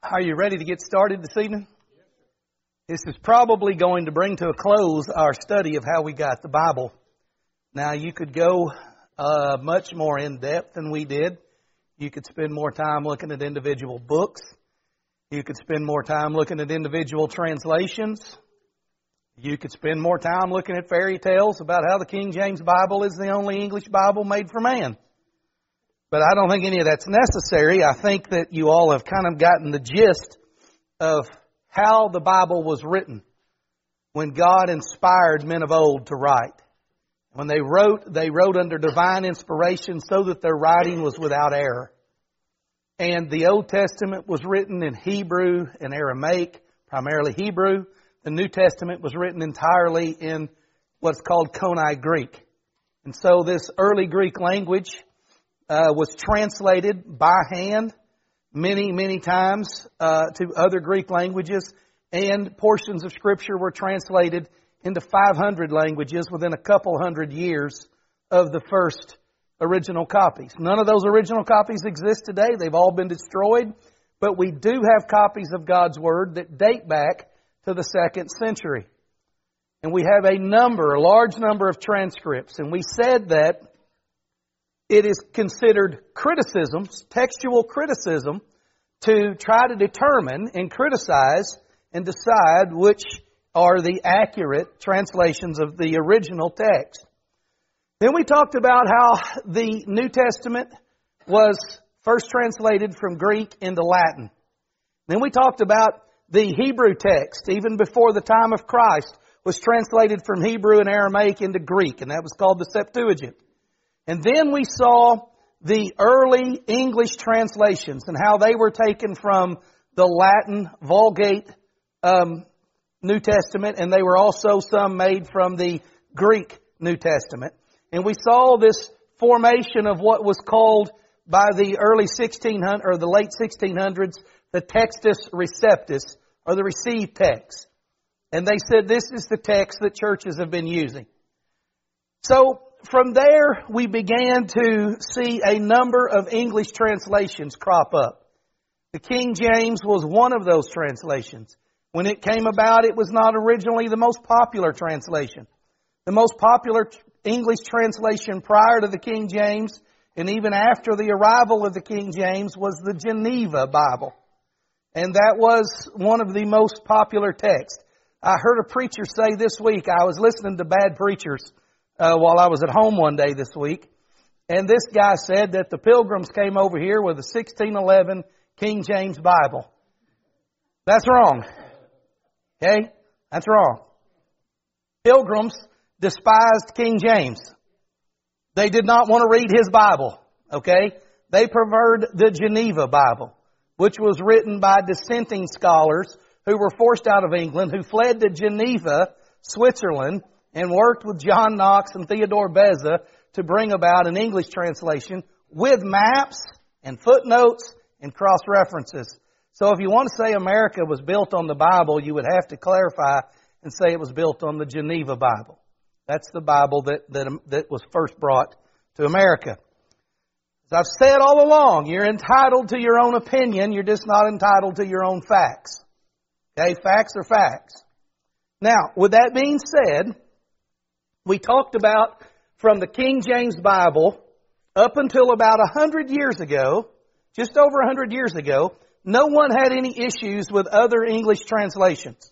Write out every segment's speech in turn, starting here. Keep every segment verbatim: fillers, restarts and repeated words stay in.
Are you ready to get started this evening? This is probably going to bring to a close our study of how we got the Bible. Now, you could go uh, much more in depth than we did. You could spend more time looking at individual books. You could spend more time looking at individual translations. You could spend more time looking at fairy tales about how the King James Bible is the only English Bible made for man. But I don't think any of that's necessary. I think that you all have kind of gotten the gist of how the Bible was written when God inspired men of old to write. When they wrote, they wrote under divine inspiration so that their writing was without error. And the Old Testament was written in Hebrew and Aramaic, primarily Hebrew. The New Testament was written entirely in what's called Koine Greek. And so this early Greek language Uh, was translated by hand many, many times uh, to other Greek languages, and portions of Scripture were translated into five hundred languages within a couple hundred years of the first original copies. None of those original copies exist today. They've all been destroyed, but we do have copies of God's Word that date back to the second century. And we have a number, a large number of transcripts, and we said that it is considered criticism, textual criticism, to try to determine and criticize and decide which are the accurate translations of the original text. Then we talked about how the New Testament was first translated from Greek into Latin. Then we talked about the Hebrew text, even before the time of Christ, was translated from Hebrew and Aramaic into Greek, and that was called the Septuagint. And then we saw the early English translations and how they were taken from the Latin Vulgate um, New Testament, and they were also some made from the Greek New Testament. And we saw this formation of what was called by the early sixteen hundreds or the late sixteen hundreds the Textus Receptus, or the received text. And they said this is the text that churches have been using. So from there, we began to see a number of English translations crop up. The King James was one of those translations. When it came about, it was not originally the most popular translation. The most popular English translation prior to the King James, and even after the arrival of the King James, was the Geneva Bible. And that was one of the most popular texts. I heard a preacher say this week, I was listening to bad preachers Uh, while I was at home one day this week. And this guy said that the Pilgrims came over here with a sixteen eleven King James Bible. That's wrong. Okay? That's wrong. Pilgrims despised King James. They did not want to read his Bible. Okay? They preferred the Geneva Bible, which was written by dissenting scholars who were forced out of England, who fled to Geneva, Switzerland, and worked with John Knox and Theodore Beza to bring about an English translation with maps and footnotes and cross-references. So if you want to say America was built on the Bible, you would have to clarify and say it was built on the Geneva Bible. That's the Bible that, that, that was first brought to America. As I've said all along, you're entitled to your own opinion, you're just not entitled to your own facts. Okay, facts are facts. Now, with that being said, we talked about from the King James Bible up until about a hundred years ago, just over a hundred years ago, no one had any issues with other English translations.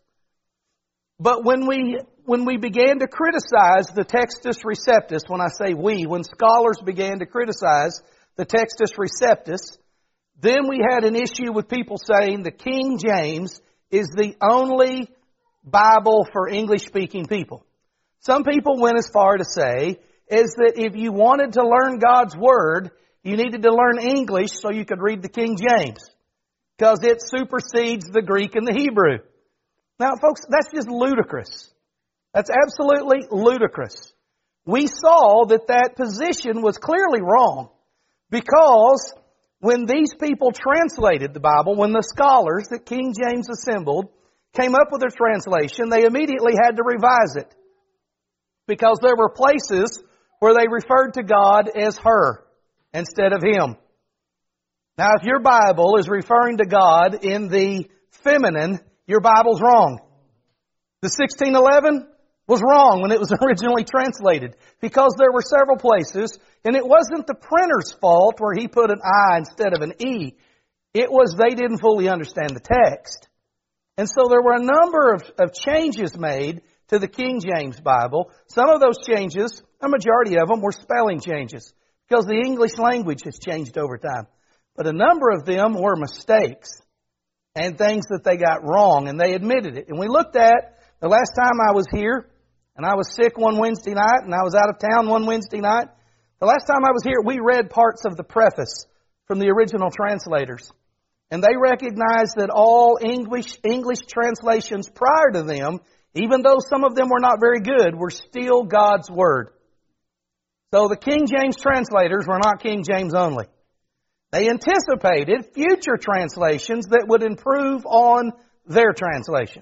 But when we, when we began to criticize the Textus Receptus, when I say we, when scholars began to criticize the Textus Receptus, then we had an issue with people saying the King James is the only Bible for English-speaking people. Some people went as far to say is that if you wanted to learn God's Word, you needed to learn English so you could read the King James, because it supersedes the Greek and the Hebrew. Now, folks, that's just ludicrous. That's absolutely ludicrous. We saw that that position was clearly wrong, because when these people translated the Bible, when the scholars that King James assembled came up with their translation, they immediately had to revise it, because there were places where they referred to God as her instead of him. Now, if your Bible is referring to God in the feminine, your Bible's wrong. The sixteen eleven was wrong when it was originally translated because there were several places, and it wasn't the printer's fault where he put an I instead of an E. It was they didn't fully understand the text. And so there were a number of, of changes made to the King James Bible. Some of those changes, a majority of them, were spelling changes because the English language has changed over time. But a number of them were mistakes and things that they got wrong, and they admitted it. And we looked at, the last time I was here, and I was sick one Wednesday night, and I was out of town one Wednesday night. The last time I was here, we read parts of the preface from the original translators. And they recognized that all English, English translations prior to them, even though some of them were not very good, were still God's Word. So the King James translators were not King James only. They anticipated future translations that would improve on their translation.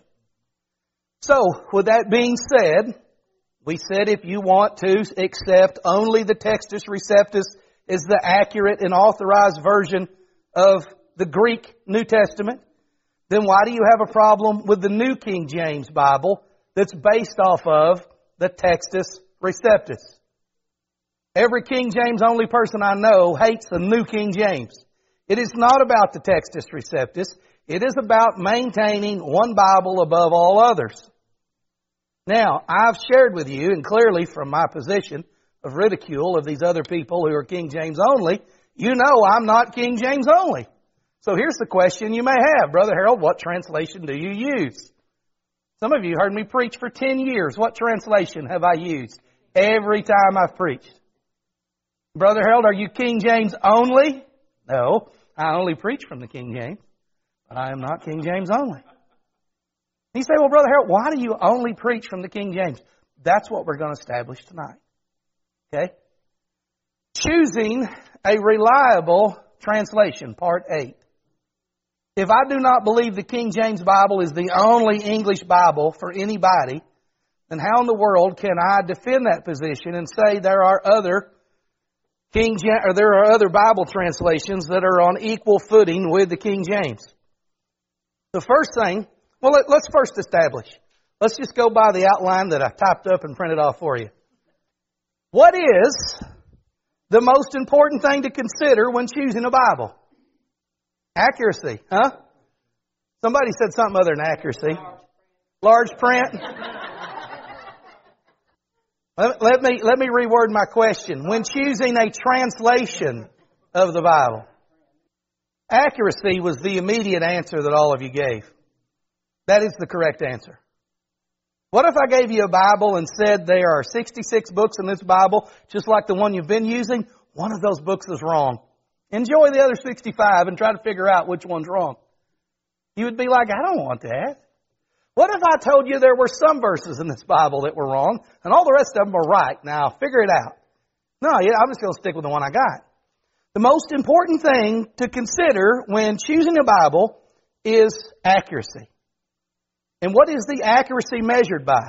So, with that being said, we said if you want to accept only the Textus Receptus as the accurate and authorized version of the Greek New Testament, then why do you have a problem with the New King James Bible that's based off of the Textus Receptus? Every King James only person I know hates the New King James. It is not about the Textus Receptus. It is about maintaining one Bible above all others. Now, I've shared with you, and clearly from my position of ridicule of these other people who are King James only, you know I'm not King James only. So here's the question you may have. Brother Harold, what translation do you use? Some of you heard me preach for ten years. What translation have I used every time I've preached? Brother Harold, are you King James only? No, I only preach from the King James, but I am not King James only. You say, well, Brother Harold, why do you only preach from the King James? That's what we're going to establish tonight. Okay? Choosing a reliable translation, part eight. If I do not believe the King James Bible is the only English Bible for anybody, then how in the world can I defend that position and say there are other King James, or there are other Bible translations that are on equal footing with the King James? The first thing, well, let, let's first establish. Let's just go by the outline that I typed up and printed off for you. What is the most important thing to consider when choosing a Bible? Accuracy, huh? Somebody said something other than accuracy. Large print. let, let me let me reword my question. When choosing a translation of the Bible, accuracy was the immediate answer that all of you gave. That is the correct answer. What if I gave you a Bible and said there are sixty-six books in this Bible, just like the one you've been using? One of those books is wrong. Enjoy the other sixty-five and try to figure out which one's wrong. You would be like, I don't want that. What if I told you there were some verses in this Bible that were wrong and all the rest of them were right? Now, figure it out. No, yeah, I'm just going to stick with the one I got. The most important thing to consider when choosing a Bible is accuracy. And what is the accuracy measured by?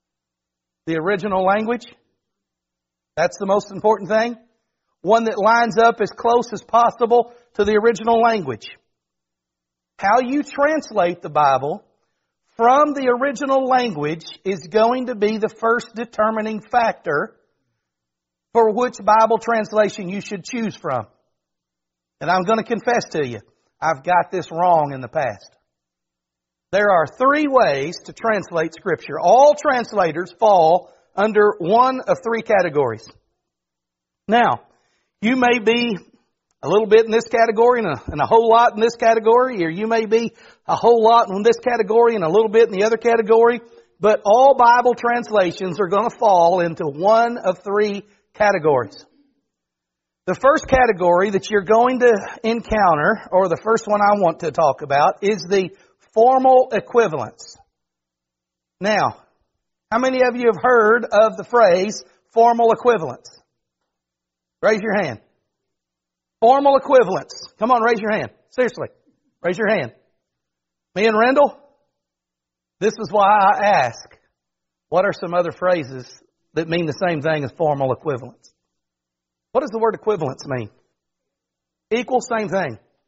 The original language? That's the most important thing. One that lines up as close as possible to the original language. How you translate the Bible from the original language is going to be the first determining factor for which Bible translation you should choose from. And I'm going to confess to you, I've got this wrong in the past. There are three ways to translate Scripture. All translators fall under one of three categories. Now, you may be a little bit in this category and a, and a whole lot in this category, or you may be a whole lot in this category and a little bit in the other category, but all Bible translations are going to fall into one of three categories. The first category that you're going to encounter, or the first one I want to talk about, is the formal equivalence. Now, how many of you have heard of the phrase formal equivalence? Raise your hand. Formal equivalence. Come on, raise your hand. Seriously. Raise your hand. Me and Rendell? This is why I ask, what are some other phrases that mean the same thing as formal equivalence? What does the word equivalence mean? Equal, same thing.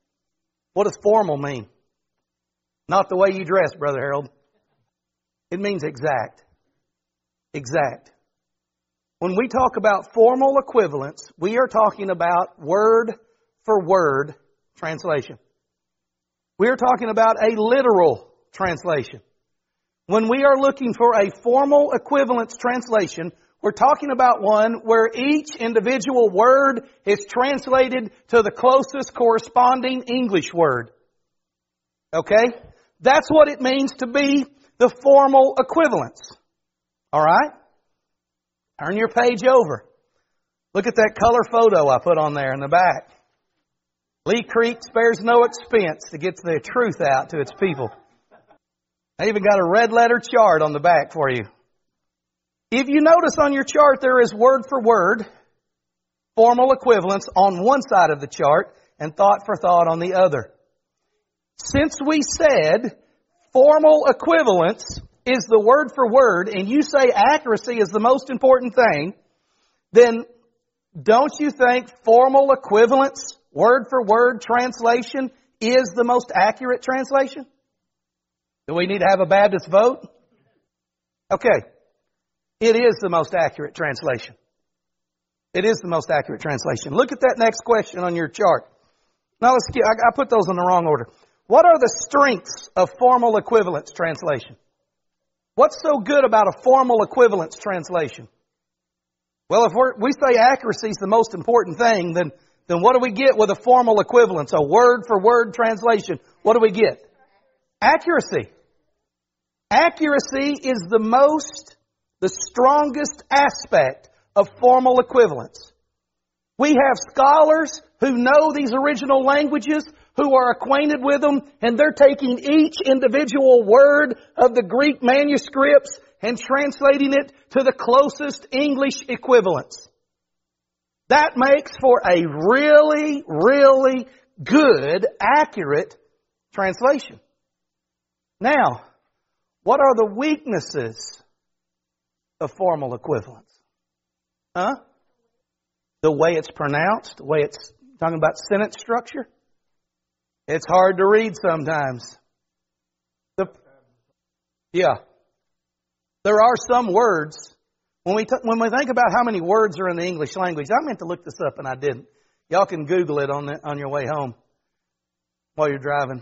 What does formal mean? Not the way you dress, Brother Harold. It means exact. Exact. When we talk about formal equivalence, we are talking about word for word translation. We are talking about a literal translation. When we are looking for a formal equivalence translation, we're talking about one where each individual word is translated to the closest corresponding English word. Okay? That's what it means to be the formal equivalence. All right? Turn your page over. Look at that color photo I put on there in the back. Lee Creek spares no expense to get the truth out to its people. I even got a red letter chart on the back for you. If you notice on your chart, there is word for word, formal equivalence on one side of the chart and thought for thought on the other. Since we said formal equivalence is the word for word, and you say accuracy is the most important thing, then don't you think formal equivalence, word for word translation is the most accurate translation? Do we need to have a Baptist vote? Okay. It is the most accurate translation. It is the most accurate translation. Look at that next question on your chart. Now let's get, I, I put those in the wrong order. What are the strengths of formal equivalence translation? What's so good about a formal equivalence translation? Well, if we're, we say accuracy is the most important thing, then, then what do we get with a formal equivalence? A word for word translation. What do we get? Accuracy. Accuracy is the most, the strongest aspect of formal equivalence. We have scholars who know these original languages, who are acquainted with them, and they're taking each individual word of the Greek manuscripts and translating it to the closest English equivalence. That makes for a really, really good, accurate translation. Now, what are the weaknesses of formal equivalence? Huh? The way it's pronounced, the way it's talking about sentence structure. It's hard to read sometimes. The, yeah. There are some words, when we, t- when we think about how many words are in the English language, I meant to look this up and I didn't. Y'all can Google it on the, on your way home while you're driving.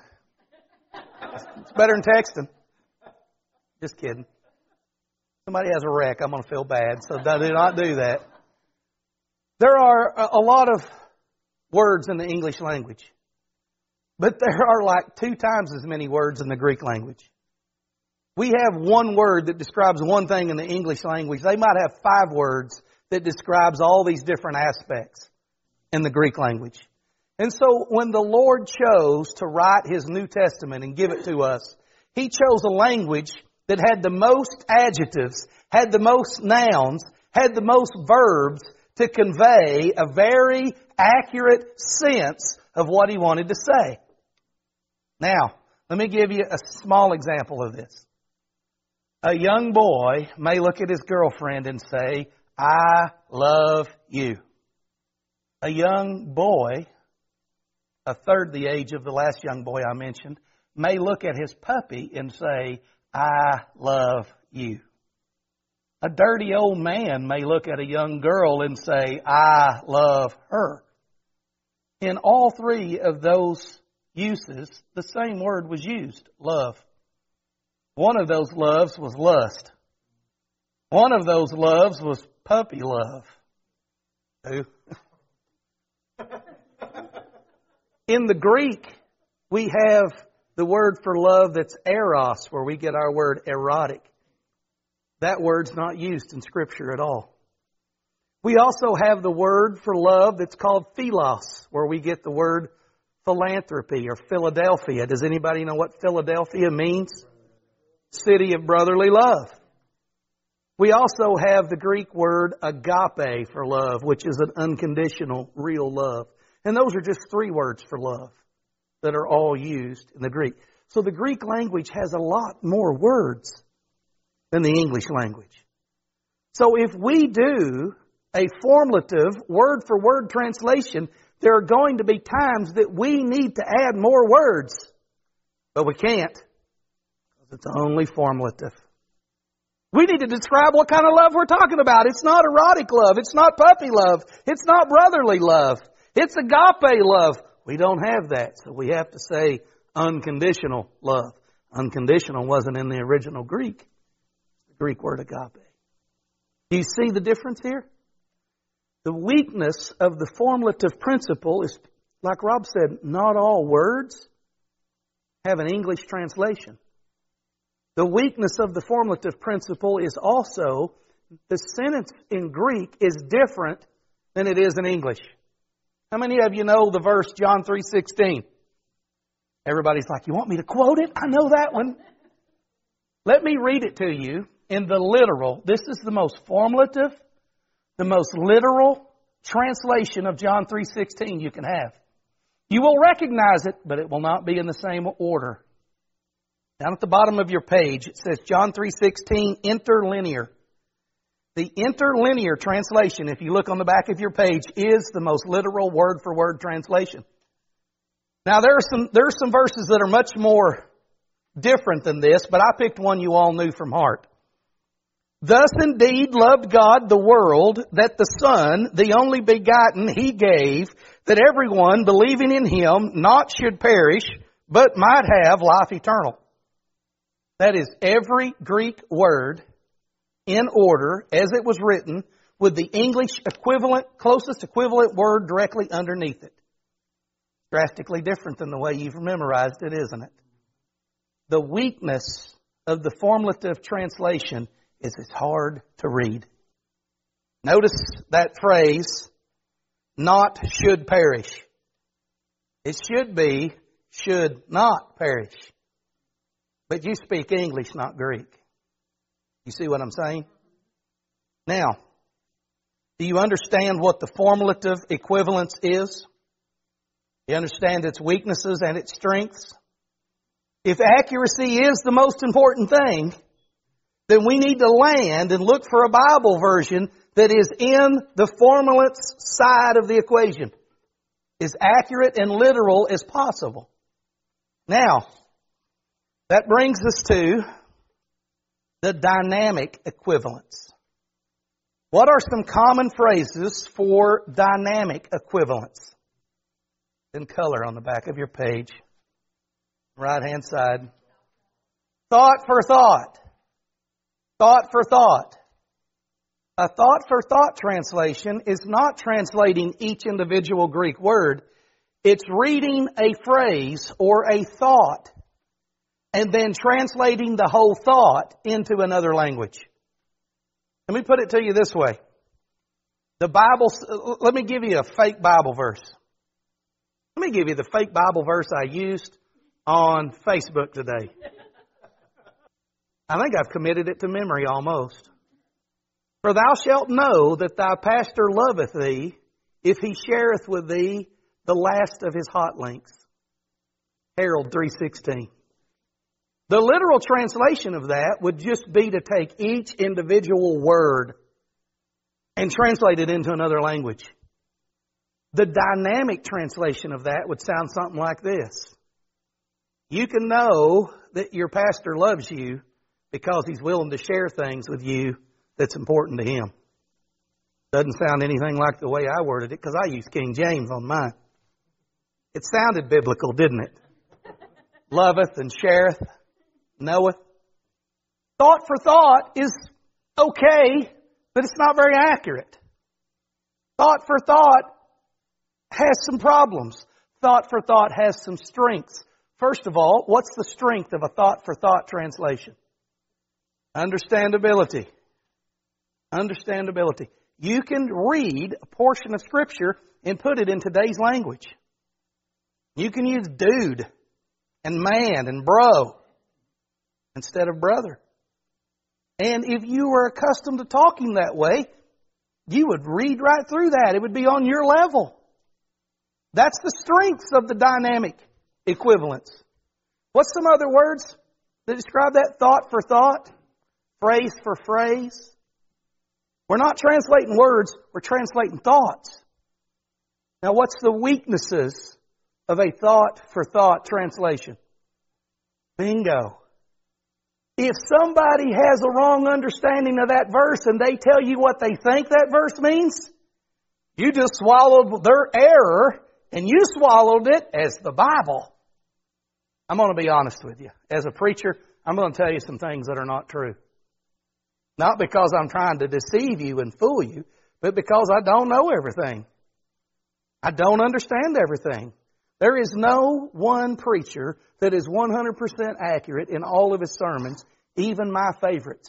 It's better than texting. Just kidding. Somebody has a wreck, I'm going to feel bad, so do not do that. There are a lot of words in the English language, but there are like two times as many words in the Greek language. We have one word that describes one thing in the English language. They might have five words that describes all these different aspects in the Greek language. And so when the Lord chose to write His New Testament and give it to us, He chose a language that had the most adjectives, had the most nouns, had the most verbs to convey a very accurate sense of what He wanted to say. Now, let me give you a small example of this. A young boy may look at his girlfriend and say, "I love you." A young boy, a third the age of the last young boy I mentioned, may look at his puppy and say, "I love you." A dirty old man may look at a young girl and say, "I love her." In all three of those uses, the same word was used, love. One of those loves was lust. One of those loves was puppy love. Who? In the Greek, we have the word for love that's eros, where we get our word erotic. That word's not used in Scripture at all. We also have the word for love that's called philos, where we get the word philanthropy or Philadelphia. Does anybody know what Philadelphia means? City of brotherly love. We also have the Greek word agape for love, which is an unconditional, real love. And those are just three words for love that are all used in the Greek. So the Greek language has a lot more words than the English language. So if we do a formulative word-for-word translation, there are going to be times that we need to add more words, but we can't. It's only formulative. We need to describe what kind of love we're talking about. It's not erotic love. It's not puppy love. It's not brotherly love. It's agape love. We don't have that, so we have to say unconditional love. Unconditional wasn't in the original Greek. The Greek word agape. Do you see the difference here? The weakness of the formulative principle is, like Rob said, not all words have an English translation. The weakness of the formulative principle is also the sentence in Greek is different than it is in English. How many of you know the verse John three sixteen? Everybody's like, you want me to quote it? I know that one. Let me read it to you in the literal. This is the most formulative, the most literal translation of John three sixteen you can have. You will recognize it, but it will not be in the same order. Down at the bottom of your page, it says John three sixteen, interlinear. The interlinear translation, if you look on the back of your page, is the most literal word-for-word translation. Now, there are some there are some verses that are much more different than this, but I picked one you all knew from heart. Thus indeed loved God the world, that the Son, the only begotten, He gave, that everyone believing in Him not should perish, but might have life eternal. That is every Greek word in order as it was written with the English equivalent, closest equivalent word directly underneath it. Drastically different than the way you've memorized it, isn't it? The weakness of the formulative translation is it's hard to read. Notice that phrase, not should perish. It should be, should not perish. But you speak English, not Greek. You see what I'm saying? Now, do you understand what the formulative equivalence is? You understand its weaknesses and its strengths? If accuracy is the most important thing, then we need to land and look for a Bible version that is in the formulate's side of the equation. As accurate and literal as possible. Now, that brings us to the dynamic equivalence. What are some common phrases for dynamic equivalence? In color on the back of your page, right hand side. Thought for thought. Thought for thought. A thought for thought translation is not translating each individual Greek word. It's reading a phrase or a thought and then translating the whole thought into another language. Let me put it to you this way. The Bible, let me give you a fake Bible verse. Let me give you the fake Bible verse I used on Facebook today. I think I've committed it to memory almost. For thou shalt know that thy pastor loveth thee, if he shareth with thee the last of his hot links. Harold three sixteen. The literal translation of that would just be to take each individual word and translate it into another language. The dynamic translation of that would sound something like this. You can know that your pastor loves you because he's willing to share things with you that's important to him. Doesn't sound anything like the way I worded it because I used King James on mine. It sounded biblical, didn't it? Loveth and shareth, knoweth. Thought for thought is okay, but it's not very accurate. Thought for thought has some problems. Thought for thought has some strengths. First of all, what's the strength of a thought for thought translation? Understandability. Understandability. You can read a portion of Scripture and put it in today's language. You can use dude and man and bro instead of brother. And if you were accustomed to talking that way, you would read right through that. It would be on your level. That's the strengths of the dynamic equivalence. What's some other words that describe that? Thought for thought, phrase for phrase. We're not translating words, we're translating thoughts. Now, what's the weaknesses of a thought-for-thought translation? Bingo. If somebody has a wrong understanding of that verse and they tell you what they think that verse means, you just swallowed their error and you swallowed it as the Bible. I'm going to be honest with you. As a preacher, I'm going to tell you some things that are not true. Not because I'm trying to deceive you and fool you, but because I don't know everything. I don't understand everything. There is no one preacher that is one hundred percent accurate in all of his sermons, even my favorites.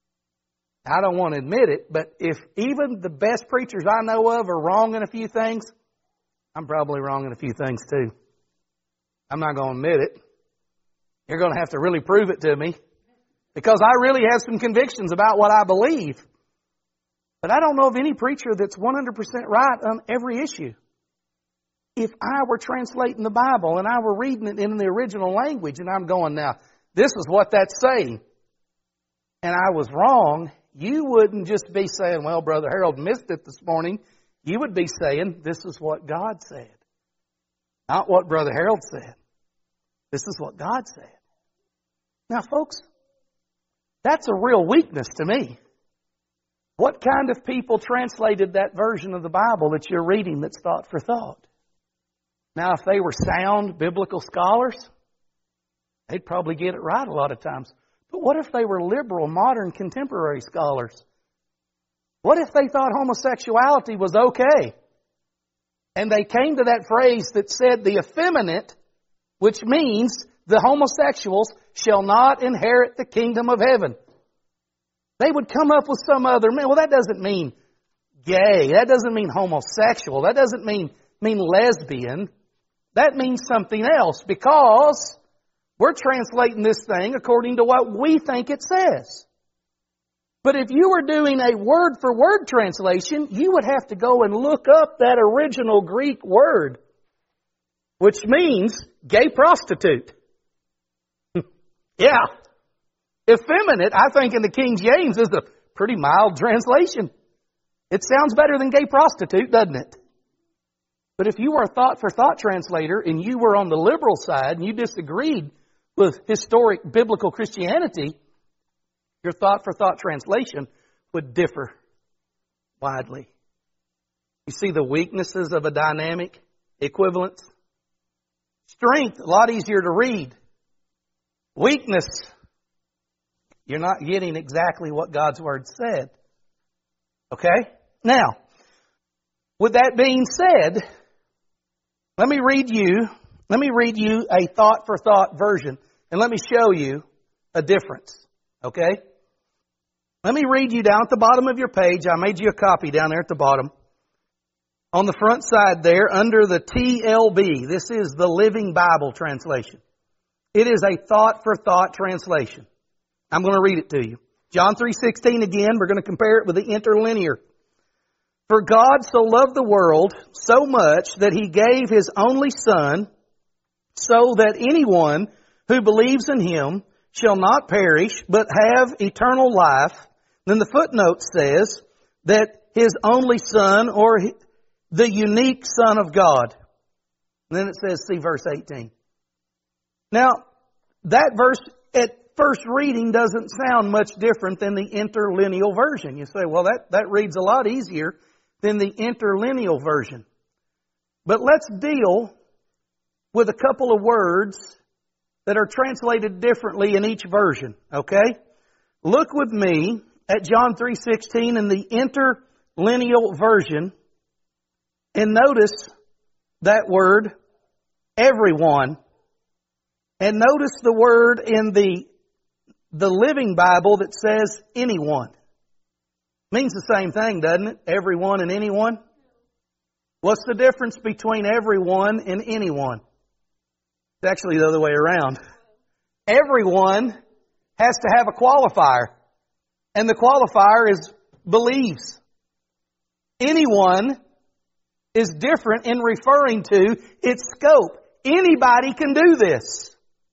I don't want to admit it, but if even the best preachers I know of are wrong in a few things, I'm probably wrong in a few things too. I'm not going to admit it. You're going to have to really prove it to me, because I really have some convictions about what I believe. But I don't know of any preacher that's one hundred percent right on every issue. If I were translating the Bible and I were reading it in the original language and I'm going, now, this is what that's saying, and I was wrong, you wouldn't just be saying, well, Brother Harold missed it this morning. You would be saying, this is what God said. Not what Brother Harold said. This is what God said. Now, folks, that's a real weakness to me. What kind of people translated that version of the Bible that you're reading that's thought for thought? Now, if they were sound biblical scholars, they'd probably get it right a lot of times. But what if they were liberal, modern, contemporary scholars? What if they thought homosexuality was okay? And they came to that phrase that said the effeminate, which means the homosexuals shall not inherit the kingdom of heaven. They would come up with some other, well, that doesn't mean gay. That doesn't mean homosexual. That doesn't mean, mean lesbian. That means something else, because we're translating this thing according to what we think it says. But if you were doing a word-for-word translation, you would have to go and look up that original Greek word, which means gay prostitute. Yeah. Effeminate, I think in the King James, is a pretty mild translation. It sounds better than gay prostitute, doesn't it? But if you were a thought-for-thought translator and you were on the liberal side and you disagreed with historic biblical Christianity, your thought-for-thought translation would differ widely. You see the weaknesses of a dynamic equivalence? Strength, a lot easier to read. Weakness, you're not getting exactly what God's Word said. Okay? Now, with that being said, let me read you, let me read you a thought-for-thought version, and let me show you a difference. Okay? Let me read you down at the bottom of your page. I made you a copy down there at the bottom. On the front side there, under the T L B, this is the Living Bible translation. It is a thought-for-thought translation. I'm going to read it to you. John three sixteen again. We're going to compare it with the interlinear. For God so loved the world so much that He gave His only Son, so that anyone who believes in Him shall not perish, but have eternal life. Then the footnote says that His only Son, or the unique Son of God. And then it says, see verse eighteen. Now, that verse at first reading doesn't sound much different than the interlineal version. You say, well, that, that reads a lot easier than the interlineal version. But let's deal with a couple of words that are translated differently in each version, okay? Look with me at John three sixteen in the interlineal version, and notice that word, everyone. And notice the word in the, the Living Bible that says anyone. Means the same thing, doesn't it? Everyone and anyone. What's the difference between everyone and anyone? It's actually the other way around. Everyone has to have a qualifier. And the qualifier is believes. Anyone is different in referring to its scope. Anybody can do this.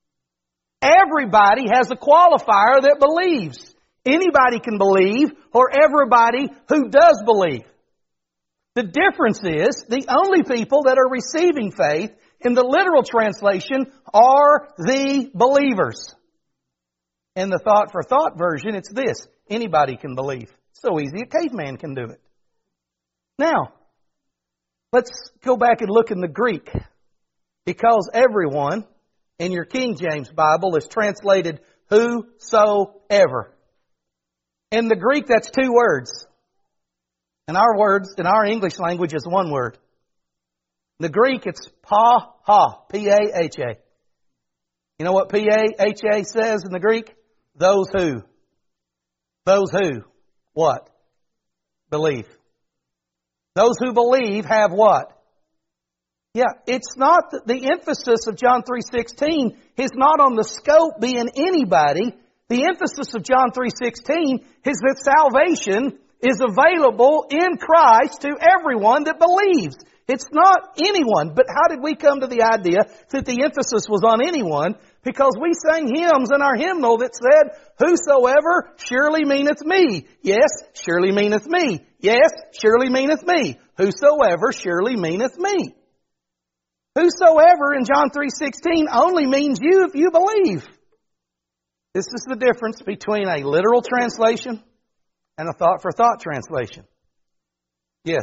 Everybody has a qualifier that believes. Anybody can believe, or everybody who does believe. The difference is the only people that are receiving faith in the literal translation are the believers. In the thought for thought version, it's this. Anybody can believe. So easy, a caveman can do it. Now, let's go back and look in the Greek. Because everyone in your King James Bible is translated whosoever. In the Greek, that's two words. In our words, in our English language, is one word. In the Greek, it's pa ha, P A H A. You know what P A H A says in the Greek? Those who. Those who. What? Believe. Those who believe have what? Yeah, it's not that the emphasis of John three sixteen is not on the scope being anybody. The emphasis of John three sixteen is that salvation is available in Christ to everyone that believes. It's not anyone. But how did we come to the idea that the emphasis was on anyone? Because we sang hymns in our hymnal that said, whosoever surely meaneth me. Yes, surely meaneth me. Yes, surely meaneth me. Whosoever surely meaneth me. Whosoever in John three sixteen only means you if you believe. This is the difference between a literal translation and a thought for thought translation. Yes.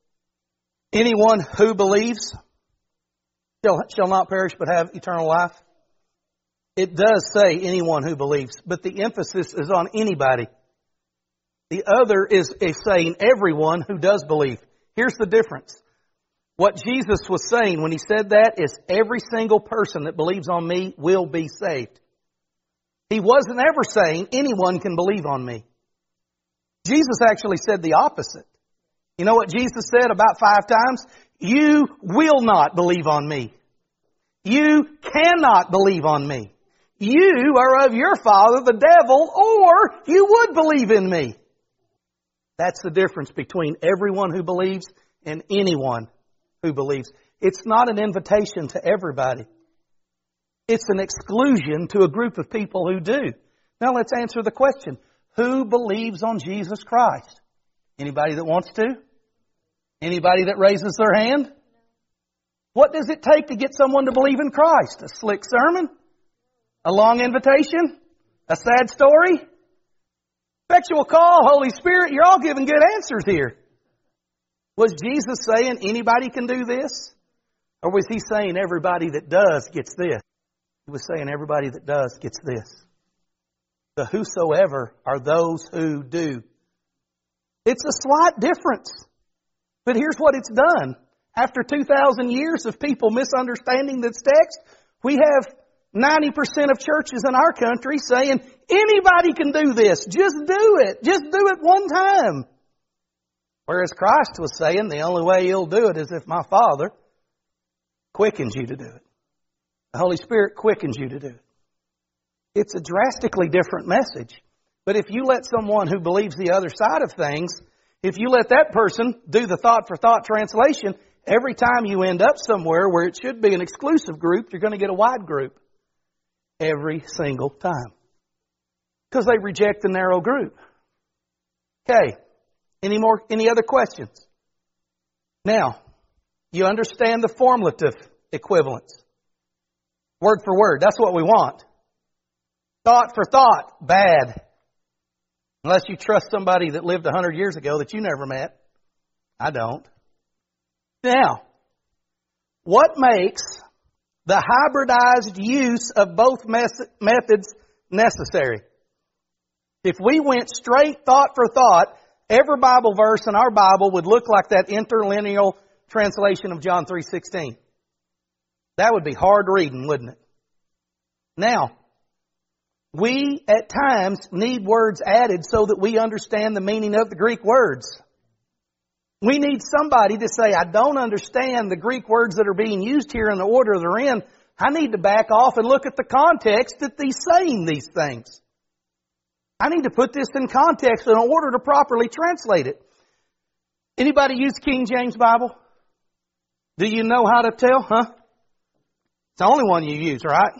Anyone who believes shall, shall not perish but have eternal life. It does say anyone who believes, but the emphasis is on anybody. The other is, is saying everyone who does believe. Here's the difference. What Jesus was saying when He said that is every single person that believes on me will be saved. He wasn't ever saying anyone can believe on me. Jesus actually said the opposite. You know what Jesus said about five times? You will not believe on me. You cannot believe on me. You are of your father, the devil, or you would believe in me. That's the difference between everyone who believes and anyone who believes. It's not an invitation to everybody. It's an exclusion to a group of people who do. Now let's answer the question. Who believes on Jesus Christ? Anybody that wants to? Anybody that raises their hand? What does it take to get someone to believe in Christ? A slick sermon? A long invitation? A sad story? Effectual call, Holy Spirit, you're all giving good answers here. Was Jesus saying anybody can do this? Or was He saying everybody that does gets this? He was saying everybody that does gets this. The whosoever are those who do. It's a slight difference. But here's what it's done. After two thousand years of people misunderstanding this text, we have ninety percent of churches in our country saying, anybody can do this. Just do it. Just do it one time. Whereas Christ was saying the only way He'll do it is if my Father quickens you to do it. The Holy Spirit quickens you to do it. It's a drastically different message. But if you let someone who believes the other side of things, if you let that person do the thought for thought translation, every time you end up somewhere where it should be an exclusive group, you're going to get a wide group. Every single time. Because they reject the narrow group. Okay. Any more, any other questions? Now, you understand the formulative equivalence. Word for word. That's what we want. Thought for thought. Bad. Unless you trust somebody that lived a hundred years ago that you never met. I don't. Now, what makes the hybridized use of both methods necessary? If we went straight thought for thought, every Bible verse in our Bible would look like that interlineal translation of John three sixteen. That would be hard reading, wouldn't it? Now, we at times need words added so that we understand the meaning of the Greek words. We need somebody to say, I don't understand the Greek words that are being used here in the order they're in. I need to back off and look at the context that he's saying these things. I need to put this in context in order to properly translate it. Anybody use King James Bible? Do you know how to tell? Huh? It's the only one you use, right?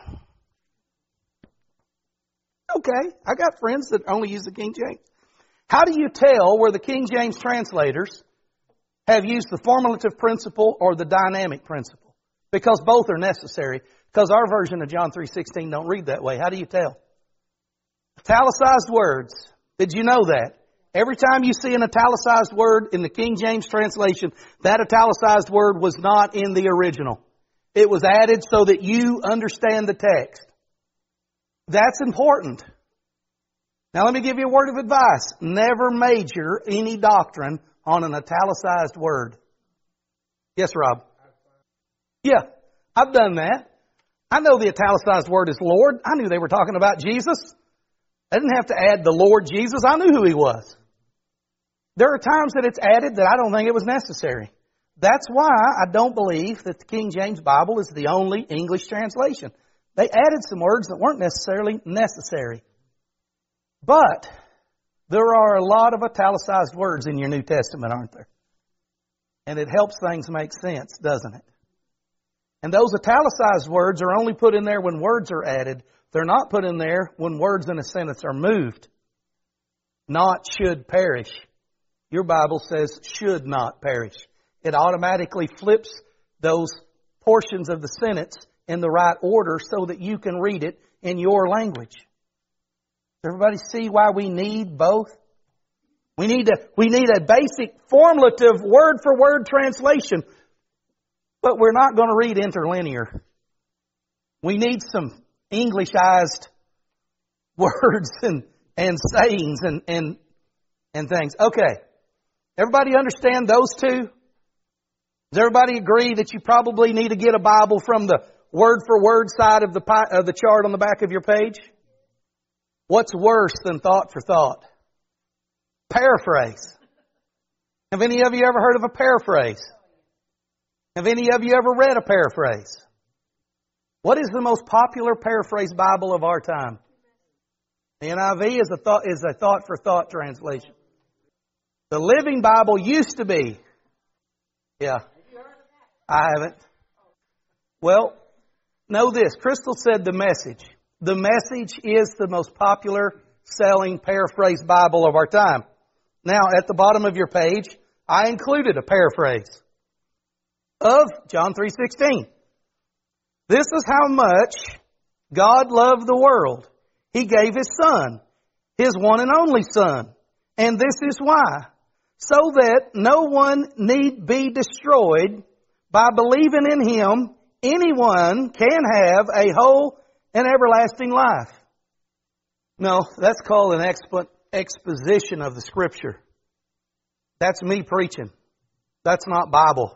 Okay, I got friends that only use the King James. How do you tell where the King James translators have used the formulative principle or the dynamic principle? Because both are necessary. Because our version of John three sixteen don't read that way. How do you tell? Italicized words. Did you know that? Every time you see an italicized word in the King James translation, that italicized word was not in the original. It was added so that you understand the text. That's important. Now let me give you a word of advice. Never major any doctrine on an italicized word. Yes, Rob? Yeah, I've done that. I know the italicized word is Lord. I knew they were talking about Jesus. I didn't have to add the Lord Jesus. I knew who He was. There are times that it's added that I don't think it was necessary. That's why I don't believe that the King James Bible is the only English translation. They added some words that weren't necessarily necessary. But there are a lot of italicized words in your New Testament, aren't there? And it helps things make sense, doesn't it? And those italicized words are only put in there when words are added. They're not put in there when words in a sentence are moved. Not should perish. Your Bible says should not perish. It automatically flips those portions of the sentence in the right order so that you can read it in your language. Does everybody see why we need both? We need a, we need a basic formulative word for word translation. But we're not going to read interlinear. We need some Englishized words and, and sayings and, and, and things. Okay. Everybody understand those two? Does everybody agree that you probably need to get a Bible from the word for word side of the, of the chart on the back of your page? What's worse than thought for thought? Paraphrase. Have any of you ever heard of a paraphrase? Have any of you ever read a paraphrase? What is the most popular paraphrase Bible of our time? The N I V is a thought, is a thought for thought translation. The Living Bible used to be. Yeah. I haven't. Well, know this. Crystal said the Message. The Message is the most popular selling paraphrase Bible of our time. Now, at the bottom of your page, I included a paraphrase of John three sixteen. This is how much God loved the world. He gave His Son, His one and only Son. And this is why. So that no one need be destroyed. By believing in Him, anyone can have a whole and everlasting life. No, that's called an expo- exposition of the Scripture. That's me preaching. That's not Bible.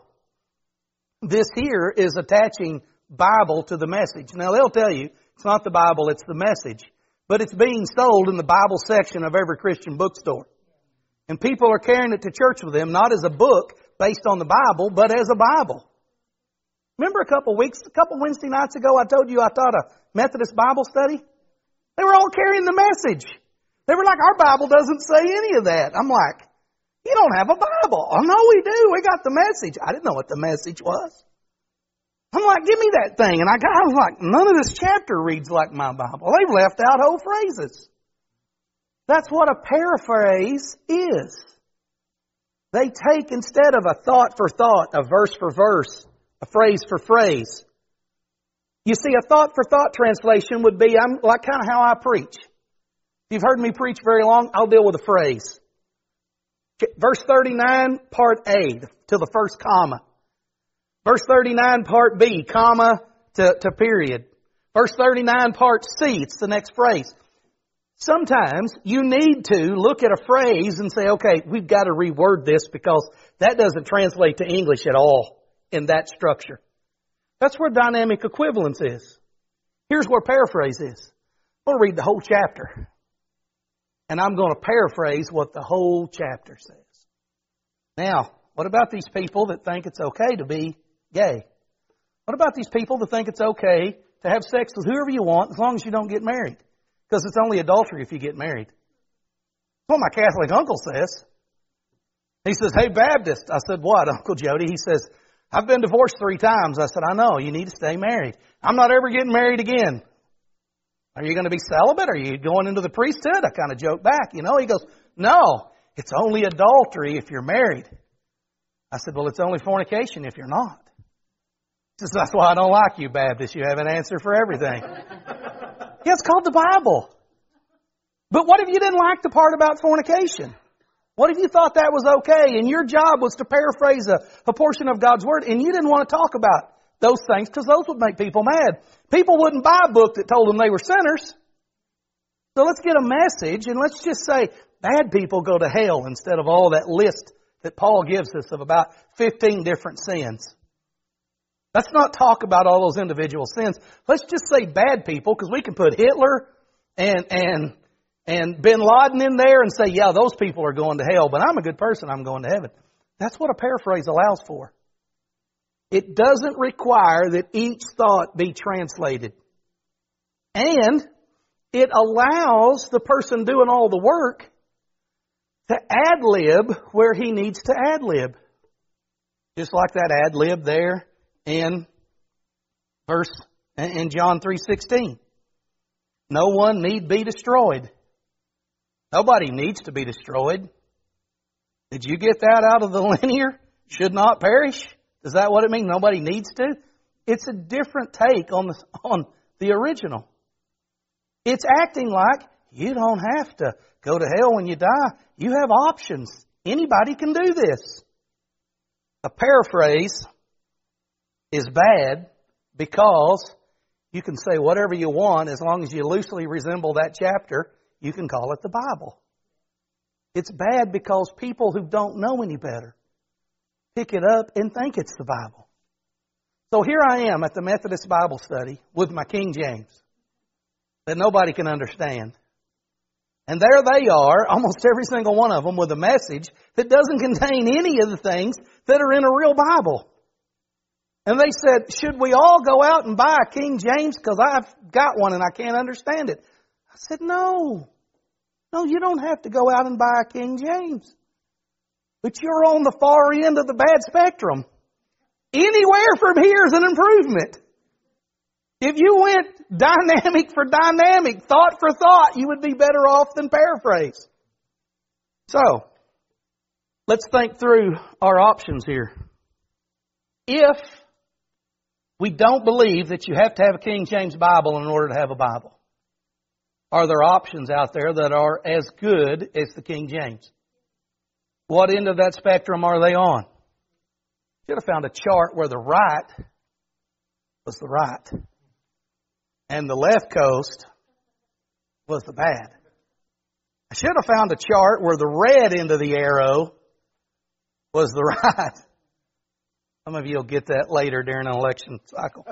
This here is attaching Bible to the Message. Now they'll tell you it's not the Bible, it's the Message. But it's being sold in the Bible section of every Christian bookstore. And people are carrying it to church with them, not as a book based on the Bible, but as a Bible. Remember a couple weeks, a couple Wednesday nights ago, I told you I taught a Methodist Bible study? They were all carrying the Message. They were like, our Bible doesn't say any of that. I'm like, you don't have a Bible. Oh, no, we do. We got the Message. I didn't know what the Message was. I'm like, give me that thing. And I got, I was like, none of this chapter reads like my Bible. They've left out whole phrases. That's what a paraphrase is. They take, instead of a thought for thought, a verse for verse, a phrase for phrase. You see, a thought for thought translation would be, I'm like kind of how I preach. If you've heard me preach very long, I'll deal with a phrase. Verse thirty-nine, part A, to the first comma. Verse thirty-nine, part B, comma to, to period. Verse thirty-nine, part C, it's the next phrase. Sometimes you need to look at a phrase and say, okay, we've got to reword this because that doesn't translate to English at all in that structure. That's where dynamic equivalence is. Here's where paraphrase is. I'm going to read the whole chapter. And I'm going to paraphrase what the whole chapter says. Now, what about these people that think it's okay to be gay? What about these people that think it's okay to have sex with whoever you want as long as you don't get married? Because it's only adultery if you get married. That's what my Catholic uncle says. He says, hey, Baptist. I said, what, Uncle Jody? He says, I've been divorced three times. I said, I know. You need to stay married. I'm not ever getting married again. Are you going to be celibate? Are you going into the priesthood? I kind of joked back, you know. He goes, no, it's only adultery if you're married. I said, well, it's only fornication if you're not. He says, that's why I don't like you, Baptists. You have an answer for everything. Yeah, it's called the Bible. But what if you didn't like the part about fornication? What if you thought that was okay and your job was to paraphrase a, a portion of God's Word and you didn't want to talk about those things because those would make people mad? People wouldn't buy a book that told them they were sinners. So let's get a message and let's just say bad people go to hell instead of all that list that Paul gives us of about fifteen different sins. Let's not talk about all those individual sins. Let's just say bad people because we can put Hitler and and and Bin Laden in there and say, yeah, those people are going to hell, but I'm a good person, I'm going to heaven. That's what a paraphrase allows for. It doesn't require that each thought be translated. And it allows the person doing all the work to ad-lib where he needs to ad-lib. Just like that ad-lib there in verse, in John three sixteen. No one need be destroyed. Nobody needs to be destroyed. Did you get that out of the linear? Should not perish? Is that what it means? Nobody needs to? It's a different take on the, on the original. It's acting like you don't have to go to hell when you die. You have options. Anybody can do this. A paraphrase is bad because you can say whatever you want as long as you loosely resemble that chapter. You can call it the Bible. It's bad because people who don't know any better pick it up and think it's the Bible. So here I am at the Methodist Bible study with my King James that nobody can understand. And there they are, almost every single one of them, with a message that doesn't contain any of the things that are in a real Bible. And they said, should we all go out and buy a King James because I've got one and I can't understand it? I said, no. No, you don't have to go out and buy a King James. But you're on the far end of the bad spectrum. Anywhere from here is an improvement. If you went dynamic for dynamic, thought for thought, you would be better off than paraphrase. So, let's think through our options here. If we don't believe that you have to have a King James Bible in order to have a Bible, are there options out there that are as good as the King James? What end of that spectrum are they on? Should have found a chart where the right was the right and the left coast was the bad. I should have found a chart where the red end of the arrow was the right. Some of you will get that later during an election cycle.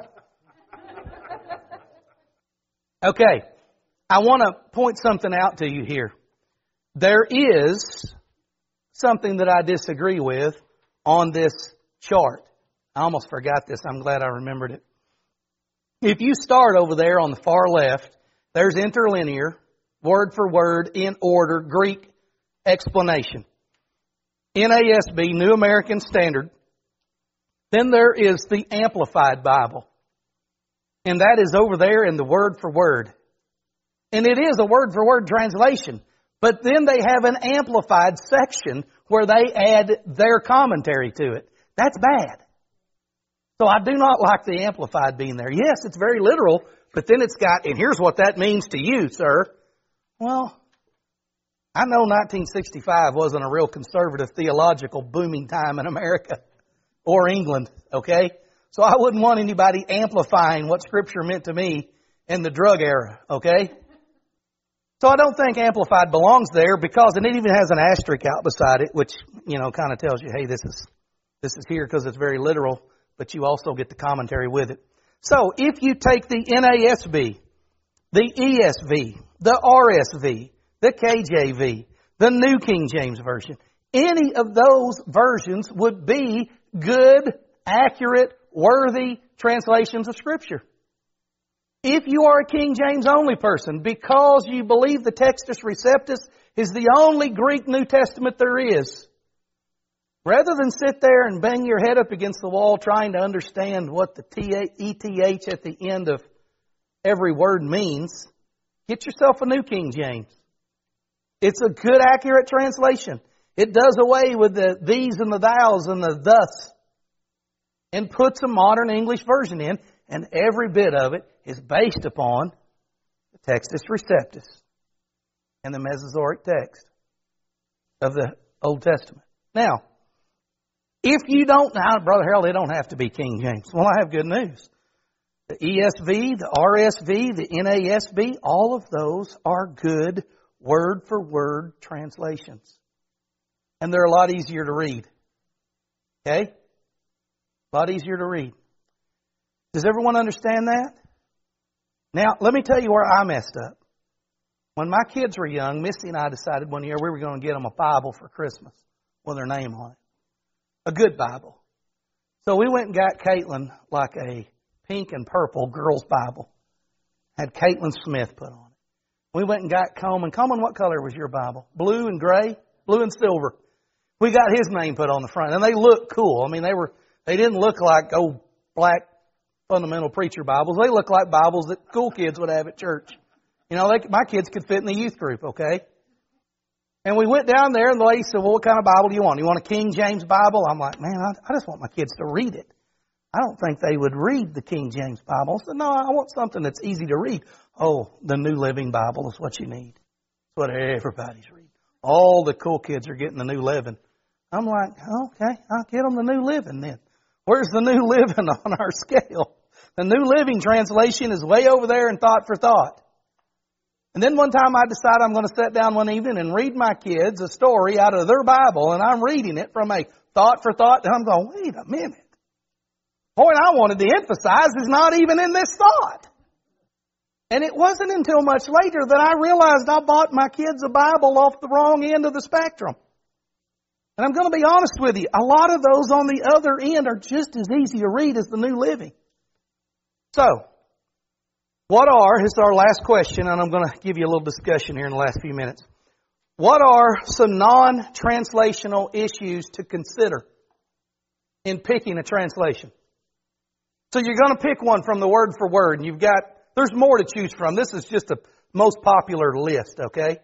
Okay, I want to point something out to you here. There is something that I disagree with on this chart. I almost forgot this. I'm glad I remembered it. If you start over there on the far left, there's interlinear, word for word, in order, Greek explanation. N A S B, New American Standard. Then there is the Amplified Bible. And that is over there in the word for word. And it is a word for word translation. But then they have an amplified section where they add their commentary to it. That's bad. So I do not like the Amplified being there. Yes, it's very literal, but then it's got, and here's what that means to you, sir. Well, I know nineteen sixty-five wasn't a real conservative theological booming time in America or England, okay? So I wouldn't want anybody amplifying what Scripture meant to me in the drug era, okay? So I don't think Amplified belongs there because, and it even has an asterisk out beside it, which, you know, kind of tells you, hey, this is this is here because it's very literal, but you also get the commentary with it. So if you take the N A S B, the E S V, the R S V, the K J V, the New King James Version, any of those versions would be good, accurate, worthy translations of Scripture. If you are a King James only person, because you believe the Textus Receptus is the only Greek New Testament there is, rather than sit there and bang your head up against the wall trying to understand what the E T H at the end of every word means, get yourself a New King James. It's a good, accurate translation. It does away with the these and the thous and the thus and puts a modern English version in, and every bit of it is based upon the Textus Receptus and the Mesozoic text of the Old Testament. Now, if you don't, now, Brother Harold, they don't have to be King James. Well, I have good news. The E S V, the R S V, the N A S B, all of those are good word-for-word translations. And they're a lot easier to read. Okay? A lot easier to read. Does everyone understand that? Now, let me tell you where I messed up. When my kids were young, Misty and I decided one year we were going to get them a Bible for Christmas with their name on it. A good Bible. So we went and got Caitlin like a pink and purple girl's Bible. Had Caitlin Smith put on it. We went and got Coleman. Coleman, what color was your Bible? Blue and gray? Blue and silver. We got his name put on the front. And they looked cool. I mean, they were, they didn't look like old black fundamental preacher Bibles. They looked like Bibles that cool kids would have at church. You know, they, my kids could fit in the youth group, okay? And we went down there and the lady said, well, what kind of Bible do you want? You want a King James Bible? I'm like, man, I, I just want my kids to read it. I don't think they would read the King James Bible. I said, no, I want something that's easy to read. Oh, the New Living Bible is what you need. That's what everybody's reading. All the cool kids are getting the New Living. I'm like, okay, I'll get them the New Living then. Where's the New Living on our scale? The New Living Translation is way over there in Thought for Thought. And then one time I decided I'm going to sit down one evening and read my kids a story out of their Bible, and I'm reading it from a Thought for Thought, and I'm going, wait a minute. The point I wanted to emphasize is not even in this thought. And it wasn't until much later that I realized I bought my kids a Bible off the wrong end of the spectrum. And I'm going to be honest with you, a lot of those on the other end are just as easy to read as the New Living. So, what are, this is our last question, and I'm going to give you a little discussion here in the last few minutes. What are some non-translational issues to consider in picking a translation? So you're going to pick one from the word for word, and you've got, there's more to choose from. This is just the most popular list, okay?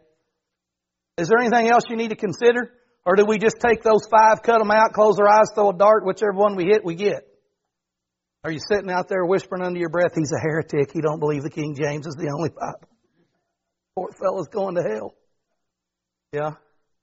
Is there anything else you need to consider? Or do we just take those five, cut them out, close our eyes, throw a dart, whichever one we hit, we get? Are you sitting out there whispering under your breath, he's a heretic, he don't believe the King James is the only Bible? Poor fellow's going to hell. Yeah?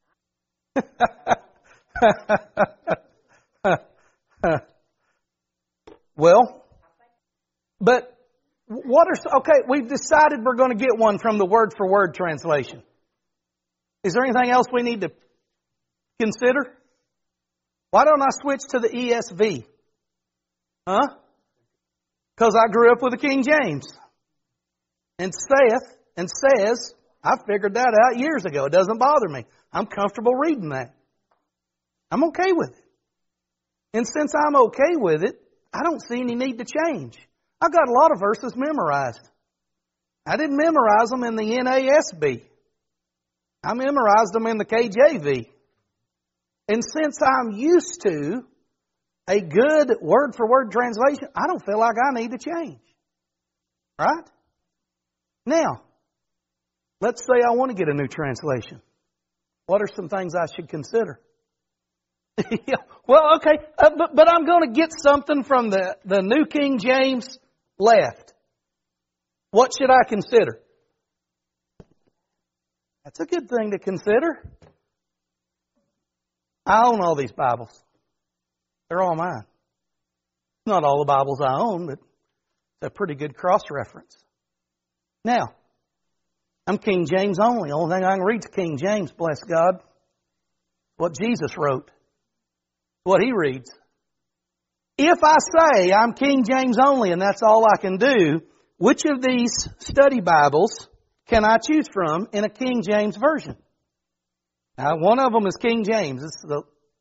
Well, but what are, okay, we've decided we're going to get one from the word for word translation. Is there anything else we need to consider? Why don't I switch to the E S V? Huh? Because I grew up with the King James. And saith and says, I figured that out years ago. It doesn't bother me. I'm comfortable reading that. I'm okay with it. And since I'm okay with it, I don't see any need to change. I've got a lot of verses memorized. I didn't memorize them in the N A S B. I memorized them in the K J V. And since I'm used to a good word-for-word translation, I don't feel like I need to change. Right? Now, let's say I want to get a new translation. What are some things I should consider? Yeah, well, okay, uh, but, but I'm going to get something from the, the New King James left. What should I consider? That's a good thing to consider. I own all these Bibles. They're all mine. Not all the Bibles I own, but it's a pretty good cross-reference. Now, I'm King James only. The only thing I can read is King James, bless God. What Jesus wrote. What He reads. If I say I'm King James only and that's all I can do, which of these study Bibles can I choose from in a King James version? Now, one of them is King James. It's the...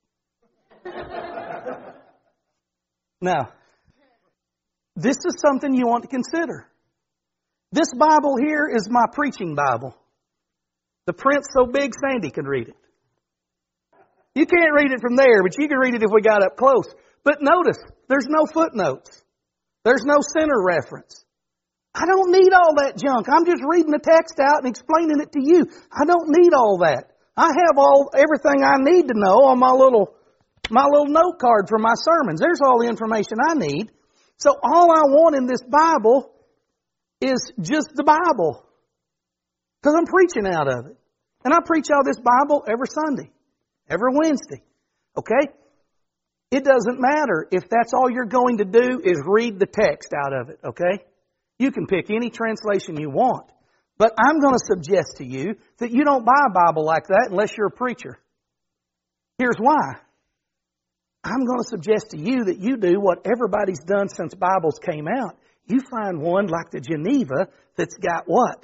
Now, this is something you want to consider. This Bible here is my preaching Bible. The print's so big Sandy can read it. You can't read it from there, but you can read it if we got up close. But notice, there's no footnotes. There's no center reference. I don't need all that junk. I'm just reading the text out and explaining it to you. I don't need all that. I have all everything I need to know on my little my little note card for my sermons. There's all the information I need. So all I want in this Bible is just the Bible. Because I'm preaching out of it. And I preach out of this Bible every Sunday, every Wednesday. Okay? It doesn't matter if that's all you're going to do is read the text out of it. Okay? You can pick any translation you want. But I'm going to suggest to you that you don't buy a Bible like that unless you're a preacher. Here's why. I'm going to suggest to you that you do what everybody's done since Bibles came out. You find one like the Geneva that's got what?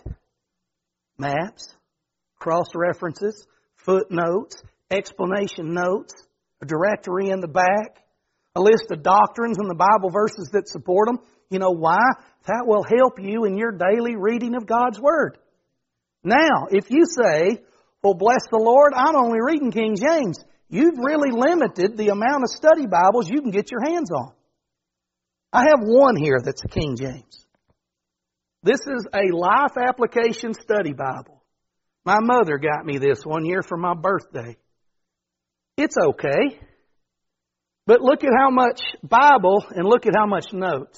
Maps, cross-references, footnotes, explanation notes, a directory in the back, a list of doctrines and the Bible verses that support them. You know why? That will help you in your daily reading of God's Word. Now, if you say, well, bless the Lord, I'm only reading King James, you've really limited the amount of study Bibles you can get your hands on. I have one here that's a King James. This is a Life Application Study Bible. My mother got me this one year for my birthday. It's okay. But look at how much Bible and look at how much notes.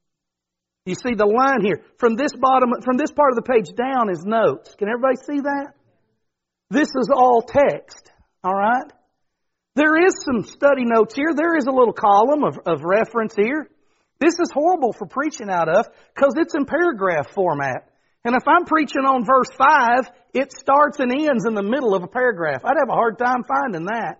You see the line here. From this bottom, from this part of the page down is notes. Can everybody see that? This is all text. All right? There is some study notes here. There is a little column of, of reference here. This is horrible for preaching out of because it's in paragraph format. And if I'm preaching on verse five, it starts and ends in the middle of a paragraph. I'd have a hard time finding that.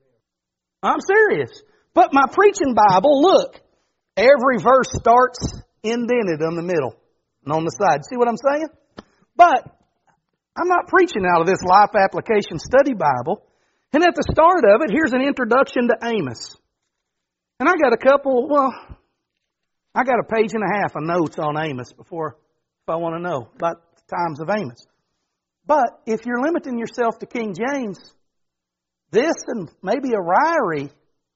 I'm serious. But my preaching Bible, look, every verse starts indented in the middle and on the side. See what I'm saying? But I'm not preaching out of this Life Application Study Bible. And at the start of it, here's an introduction to Amos. And I got a couple, well, I got a page and a half of notes on Amos before, if I want to know about the times of Amos. But if you're limiting yourself to King James, this and maybe a Ryrie,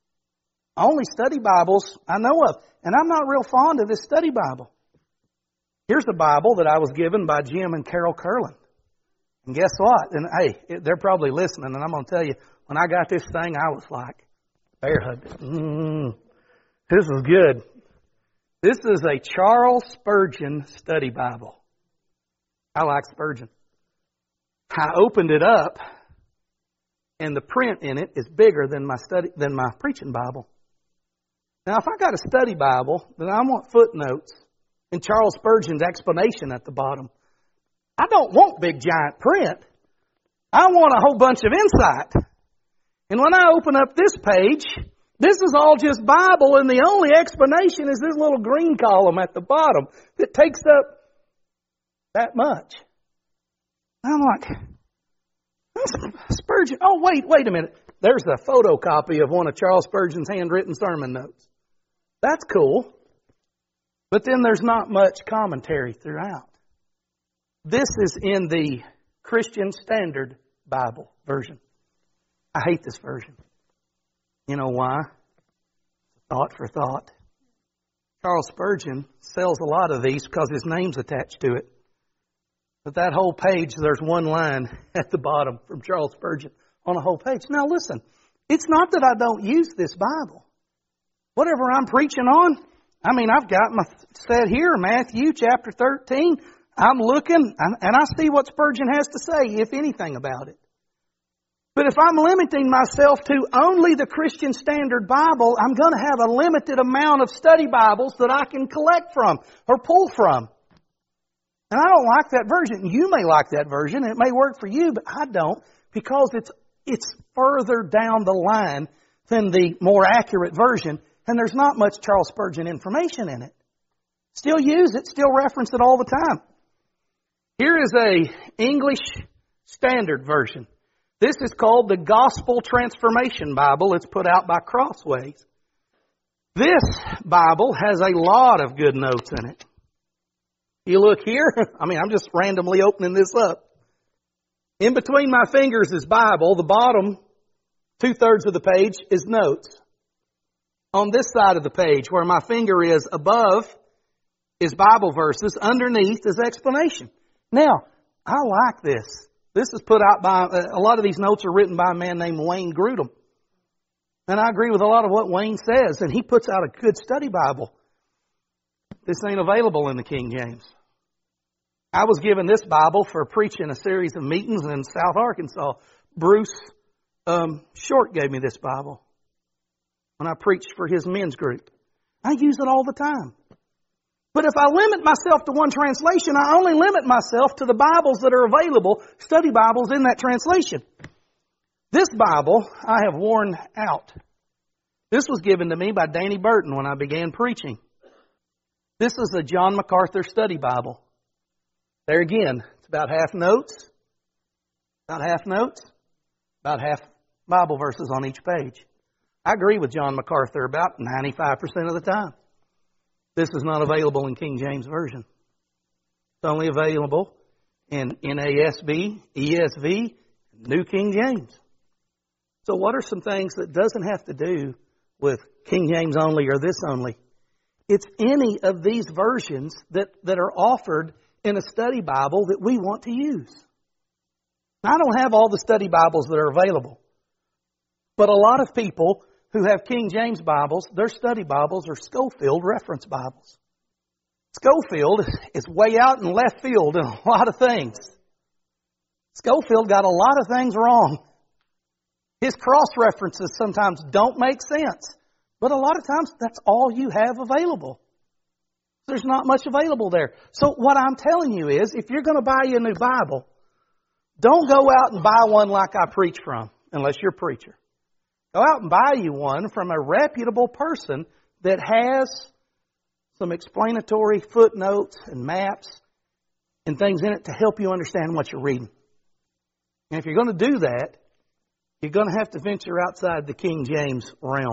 only study Bibles I know of. And I'm not real fond of this study Bible. Here's a Bible that I was given by Jim and Carol Curlin. And guess what? And hey, they're probably listening, and I'm going to tell you, when I got this thing, I was like, bear hug. Mm, this is good. This is a Charles Spurgeon study Bible. I like Spurgeon. I opened it up, and the print in it is bigger than my study than my preaching Bible. Now, if I got a study Bible, then I want footnotes and Charles Spurgeon's explanation at the bottom. I don't want big giant print. I want a whole bunch of insight. And when I open up this page, this is all just Bible, and the only explanation is this little green column at the bottom that takes up that much. I'm like, Spurgeon, oh, wait, wait a minute. There's a photocopy of one of Charles Spurgeon's handwritten sermon notes. That's cool. But then there's not much commentary throughout. This is in the Christian Standard Bible version. I hate this version. You know why? Thought for thought. Charles Spurgeon sells a lot of these because his name's attached to it. But that whole page, there's one line at the bottom from Charles Spurgeon on a whole page. Now listen, it's not that I don't use this Bible. Whatever I'm preaching on, I mean, I've got my set here, Matthew chapter thirteen. I'm looking, and I see what Spurgeon has to say, if anything, about it. But if I'm limiting myself to only the Christian Standard Bible, I'm going to have a limited amount of study Bibles that I can collect from or pull from. And I don't like that version. You may like that version. It may work for you, but I don't, because it's it's further down the line than the more accurate version, and there's not much Charles Spurgeon information in it. Still use it, still reference it all the time. Here is a English Standard Version. This is called the Gospel Transformation Bible. It's put out by Crossways. This Bible has a lot of good notes in it. You look here, I mean, I'm just randomly opening this up. In between my fingers is Bible. The bottom two-thirds of the page is notes. On this side of the page, where my finger is above, is Bible verses. Underneath is explanation. Now, I like this. This is put out by, a lot of these notes are written by a man named Wayne Grudem. And I agree with a lot of what Wayne says, and he puts out a good study Bible. This ain't available in the King James. I was given this Bible for preaching a series of meetings in South Arkansas. Bruce um, Short gave me this Bible when I preached for his men's group. I use it all the time. But if I limit myself to one translation, I only limit myself to the Bibles that are available, study Bibles in that translation. This Bible I have worn out. This was given to me by Danny Burton when I began preaching. This is a John MacArthur Study Bible. There again, it's about half notes, about half notes, about half Bible verses on each page. I agree with John MacArthur about ninety-five percent of the time. This is not available in King James Version. It's only available in N A S B, E S V, New King James. So what are some things that doesn't have to do with King James only or this only? It's any of these versions that, that are offered in a study Bible that we want to use. Now, I don't have all the study Bibles that are available. But a lot of people who have King James Bibles, their study Bibles are Scofield reference Bibles. Scofield is way out in left field in a lot of things. Scofield got a lot of things wrong. His cross references sometimes don't make sense. But a lot of times that's all you have available. There's not much available there. So what I'm telling you is, if you're going to buy you a new Bible, don't go out and buy one like I preach from, unless you're a preacher. Go out and buy you one from a reputable person that has some explanatory footnotes and maps and things in it to help you understand what you're reading. And if you're going to do that, you're going to have to venture outside the King James realm.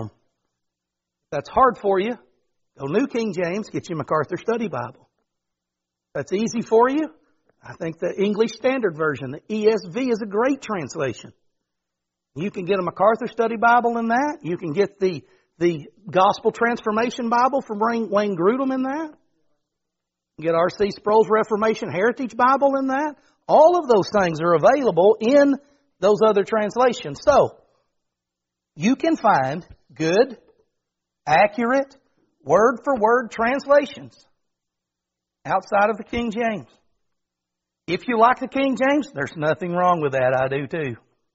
If that's hard for you, go New King James, get you a MacArthur Study Bible. If that's easy for you, I think the English Standard Version, the E S V, is a great translation. You can get a MacArthur Study Bible in that. You can get the, the Gospel Transformation Bible from Wayne Grudem in that. You can get R C Sproul's Reformation Heritage Bible in that. All of those things are available in those other translations. So, you can find good, accurate, word-for-word translations outside of the King James. If you like the King James, there's nothing wrong with that. I do too.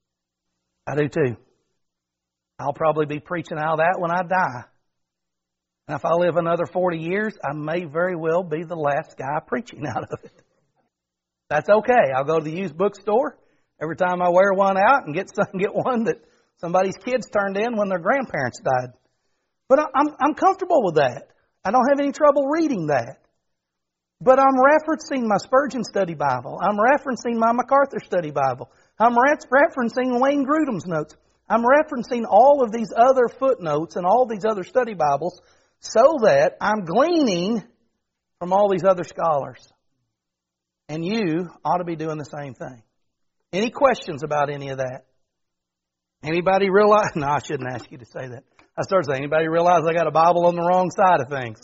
I do too. I'll probably be preaching out of that when I die. And if I live another forty years, I may very well be the last guy preaching out of it. That's okay. I'll go to the used bookstore every time I wear one out and get some, get one that somebody's kids turned in when their grandparents died. But I'm, I'm comfortable with that. I don't have any trouble reading that. But I'm referencing my Spurgeon Study Bible. I'm referencing my MacArthur Study Bible. I'm re- referencing Wayne Grudem's notes. I'm referencing all of these other footnotes and all these other study Bibles so that I'm gleaning from all these other scholars. And you ought to be doing the same thing. Any questions about any of that? Anybody realize? No, I shouldn't ask you to say that. I started saying, anybody realize I got a Bible on the wrong side of things?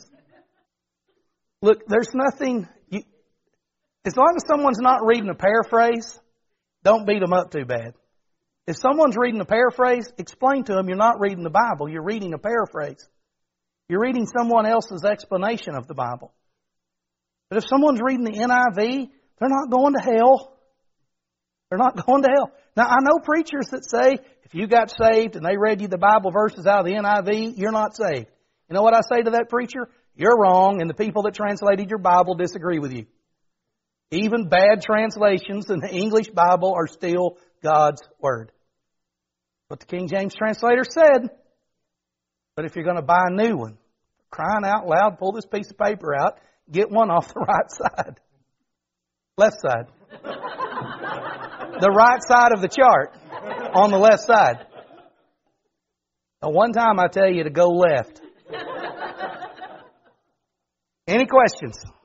Look, there's nothing, you, as long as someone's not reading a paraphrase, don't beat them up too bad. If someone's reading a paraphrase, explain to them you're not reading the Bible, you're reading a paraphrase. You're reading someone else's explanation of the Bible. But if someone's reading the N I V, they're not going to hell. They're not going to hell. Now, I know preachers that say, if you got saved and they read you the Bible verses out of the N I V, you're not saved. You know what I say to that preacher? You're wrong, and the people that translated your Bible disagree with you. Even bad translations in the English Bible are still God's Word. What the King James translator said. But if you're going to buy a new one, crying out loud, pull this piece of paper out, get one off the right side. Left side. The right side of the chart on the left side. Now, one time I tell you to go left. Any questions?